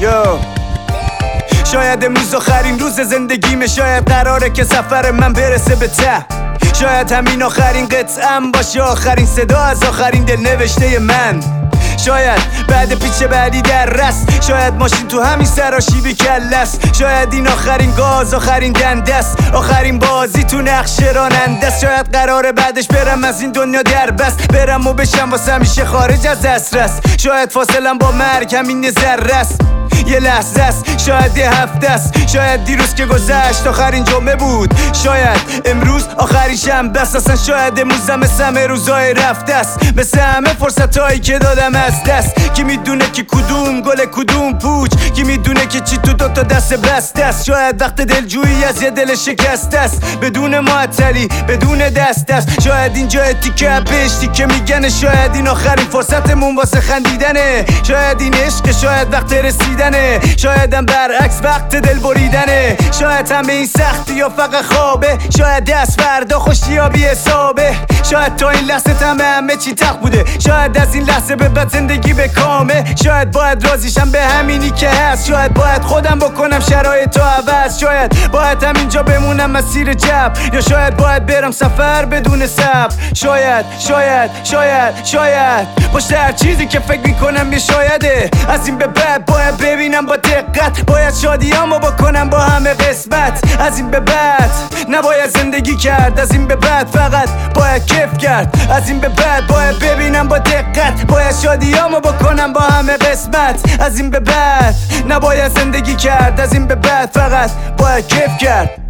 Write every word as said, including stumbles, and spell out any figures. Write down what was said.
یو شاید امروز آخرین روز زندگیمه، شاید قراره که سفر من برسه به ته، شاید همین آخرین قطعم باشه، آخرین صدا از آخرین دل نوشته من، شاید بعد پیچ بعدی در رست، شاید ماشین تو همین سراشیبی کلست، شاید این آخرین گاز آخرین دندست، آخرین بازی تو نقش رانندست، شاید قراره بعدش برم از این دنیا در بست، برم و بشم واسه همیشه خارج از دسترس، شاید فاصلم با مرگ همین ذره است، یه لحظه است، شاید یه هفته است، شاید دیروز که گذشت آخرین جمعه بود، شاید امروز آخرین شنبه است، اصلا شاید امروزم مثل همه روزای رفته است، مثل همه فرصتایی که دادم از دست، کی میدونه که کدوم گل کدوم پوچ، کی میدونه که چی تو دوتا دست بسته است، شاید وقت دلجویی از یه دل شکسته است، بدون معطلی بدون دست است، شاید اینجا تیکه بهشتی که میگنه، شاید این آخرین فرصتمون واسه خندیدنه، شاید این عشق، شاید وقت رسیدنه، شایدم برعکس وقت دل بریدنه، شاید همه این سختی یا فقط خوابه، شاید دست فردا خوشی یا بی حسابه، شاید تا این لحظه همه همه چی تخت بوده، شاید از این لحظه به بعد زندگی به کامه، شاید باید راضیشم به همینی که هست، شاید باید خودم بکنم شرایط رو عوض، شاید باید همینجا بمونم مسیر جب، یا شاید باید برم سفر بدون صبر، شاید شاید شاید شاید پشت هر چیزی که فکر میکنم یه شایده، از این به بعد باید ببینم با دقت، باید شادیامو بکنم با همه قسمت، از این به بعد نباید زندگی کرد، از این به بعد فقط باید کیف کرد، از این به بعد باید ببینم با دقت، باید شادیامو بکنم با همه قسمت، از این به بعد نباید زندگی کرد، از این به بعد فقط باید کیف کرد.